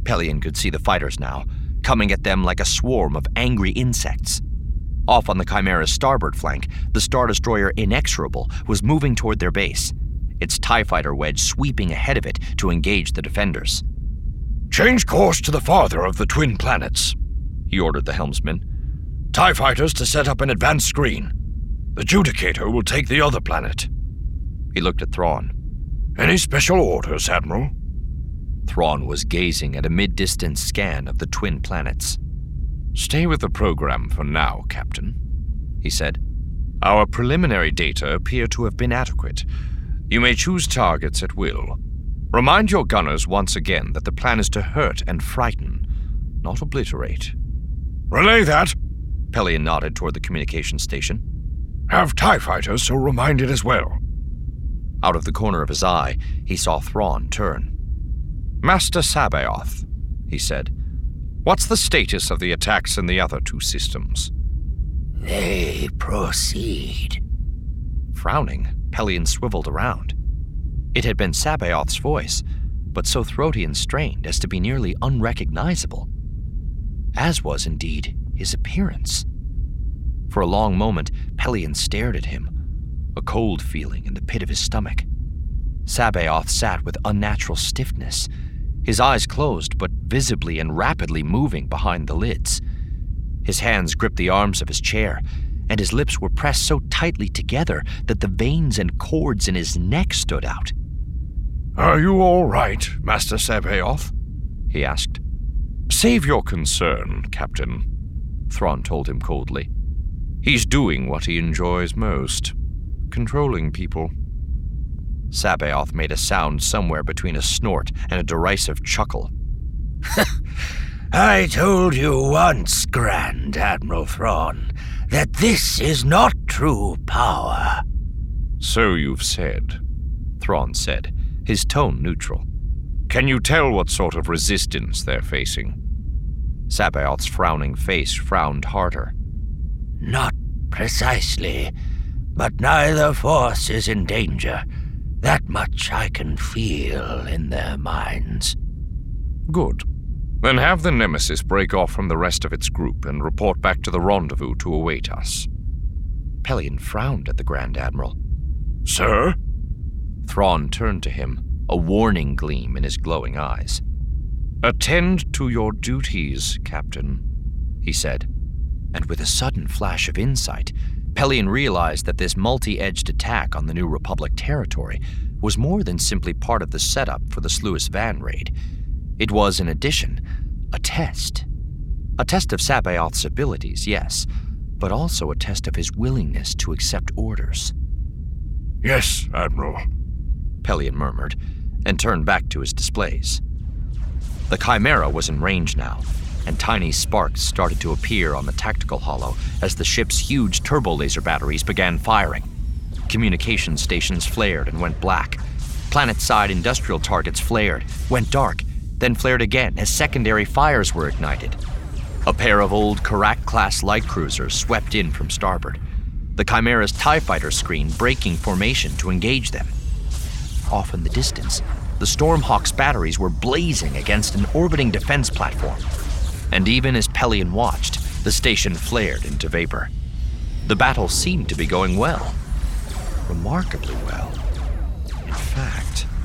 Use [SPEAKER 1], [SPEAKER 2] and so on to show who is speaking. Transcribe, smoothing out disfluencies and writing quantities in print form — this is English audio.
[SPEAKER 1] Pelion could see the fighters now, coming at them like a swarm of angry insects. Off on the Chimera's starboard flank, the Star Destroyer Inexorable was moving toward their base, its TIE fighter wedge sweeping ahead of it to engage the defenders.
[SPEAKER 2] "Change course to the farther of the twin planets," he ordered the helmsman. "TIE fighters to set up an advanced screen. The Judicator will take the other planet."
[SPEAKER 1] He looked at Thrawn.
[SPEAKER 2] "Any special orders, Admiral?"
[SPEAKER 1] Thrawn was gazing at a mid-distance scan of the twin planets.
[SPEAKER 3] "Stay with the program for now, Captain," he said. "Our preliminary data appear to have been adequate. You may choose targets at will. Remind your gunners once again that the plan is to hurt and frighten, not obliterate."
[SPEAKER 2] "Relay that,"
[SPEAKER 1] Pelion nodded toward the communications station.
[SPEAKER 2] "Have TIE fighters so reminded as well."
[SPEAKER 1] Out of the corner of his eye, he saw Thrawn turn.
[SPEAKER 3] "Master C'baoth," he said, "what's the status of the attacks in the other two systems?"
[SPEAKER 4] "They proceed."
[SPEAKER 1] Frowning, Pelion swiveled around. It had been C'baoth's voice, but so throaty and strained as to be nearly unrecognizable, as was indeed his appearance. For a long moment, Pelion stared at him, a cold feeling in the pit of his stomach. C'baoth sat with unnatural stiffness, his eyes closed but visibly and rapidly moving behind the lids. His hands gripped the arms of his chair, and his lips were pressed so tightly together that the veins and cords in his neck stood out.
[SPEAKER 2] "Are you all right, Master C'baoth?"
[SPEAKER 1] he asked.
[SPEAKER 3] "Save your concern, Captain," Thrawn told him coldly. "He's doing what he enjoys most, controlling people."
[SPEAKER 1] C'baoth made a sound somewhere between a snort and a derisive chuckle.
[SPEAKER 4] "I told you once, Grand Admiral Thrawn, that this is not true power."
[SPEAKER 3] "So you've said,"
[SPEAKER 1] Thrawn said, his tone neutral.
[SPEAKER 3] "Can you tell what sort of resistance they're facing?"
[SPEAKER 1] C'baoth's frowning face frowned harder.
[SPEAKER 4] "Not precisely, but neither force is in danger. That much I can feel in their minds."
[SPEAKER 3] "Good. Then have the Nemesis break off from the rest of its group and report back to the rendezvous to await us."
[SPEAKER 1] Pelion frowned at the Grand Admiral.
[SPEAKER 2] "Sir?"
[SPEAKER 1] Thrawn turned to him, a warning gleam in his glowing eyes.
[SPEAKER 3] "Attend to your duties, Captain," he said.
[SPEAKER 1] And with a sudden flash of insight, Pelion realized that this multi-edged attack on the New Republic territory was more than simply part of the setup for the Sluis Van raid. It was, in addition, a test. A test of C'baoth's abilities, yes, but also a test of his willingness to accept orders.
[SPEAKER 2] "Yes, Admiral,"
[SPEAKER 1] Pelion murmured, and turned back to his displays. The Chimera was in range now, and tiny sparks started to appear on the tactical holo as the ship's huge turbo-laser batteries began firing. Communication stations flared and went black. Planet-side industrial targets flared, went dark, then flared again as secondary fires were ignited. A pair of old Karak-class light cruisers swept in from starboard, the Chimera's TIE fighter screen breaking formation to engage them. Off in the distance, the Stormhawk's batteries were blazing against an orbiting defense platform. And even as Pelion watched, the station flared into vapor. The battle seemed to be going well. Remarkably well. In fact,